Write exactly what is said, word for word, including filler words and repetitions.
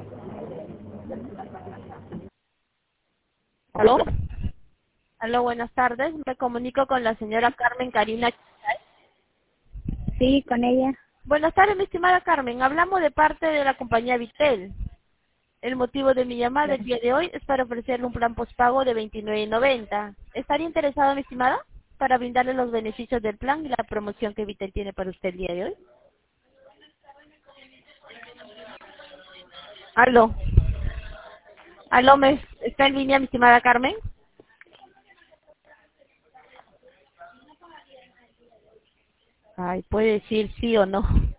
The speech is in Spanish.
¿Aló? Aló, buenas tardes. Me comunico con la señora Carmen Karina. Sí, con ella. Buenas tardes, mi estimada Carmen. Hablamos de parte de la compañía Vitel. El motivo de mi llamada el día de hoy es para ofrecerle un plan postpago de veintinueve noventa. ¿Estaría interesada, mi estimada, para brindarle los beneficios del plan y la promoción que Vitel tiene para usted el día de hoy? Aló. Aló, ¿me está en línea, mi estimada Carmen? Ay, puede decir sí o no.